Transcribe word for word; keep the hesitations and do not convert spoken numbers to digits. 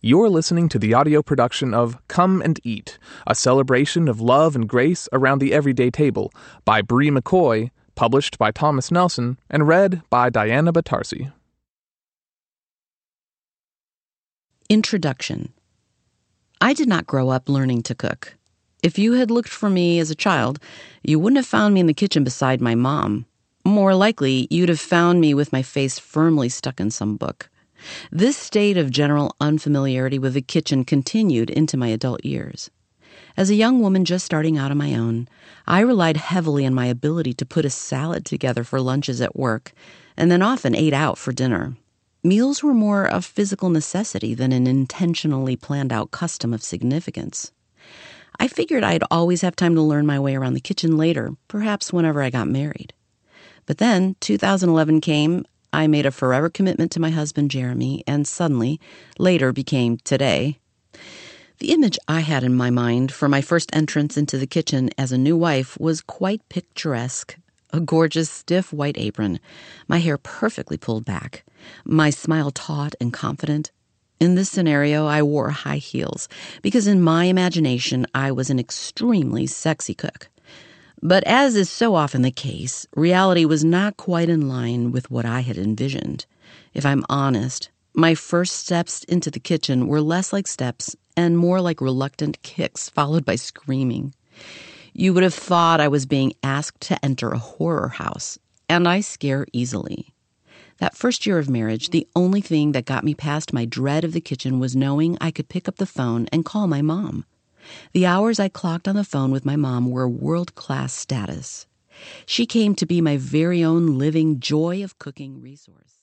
You're listening to the audio production of Come and Eat, a celebration of love and grace around the everyday table, by Bree McCoy, published by Thomas Nelson, and read by Diana Batarsi. Introduction. I did not grow up learning to cook. If you had looked for me as a child, you wouldn't have found me in the kitchen beside my mom. More likely, you'd have found me with my face firmly stuck in some book. This state of general unfamiliarity with the kitchen continued into my adult years. As a young woman just starting out on my own, I relied heavily on my ability to put a salad together for lunches at work, and then often ate out for dinner. Meals were more a physical necessity than an intentionally planned-out custom of significance. I figured I'd always have time to learn my way around the kitchen later, perhaps whenever I got married. But then, two thousand eleven came. I made a forever commitment to my husband, Jeremy, and suddenly, later became today. The image I had in my mind for my first entrance into the kitchen as a new wife was quite picturesque. A gorgeous, stiff white apron, my hair perfectly pulled back, my smile taut and confident. In this scenario, I wore high heels, because in my imagination, I was an extremely sexy cook. But as is so often the case, reality was not quite in line with what I had envisioned. If I'm honest, my first steps into the kitchen were less like steps and more like reluctant kicks followed by screaming. You would have thought I was being asked to enter a horror house, and I scare easily. That first year of marriage, the only thing that got me past my dread of the kitchen was knowing I could pick up the phone and call my mom. The hours I clocked on the phone with my mom were world-class status. She came to be my very own living joy of cooking resource.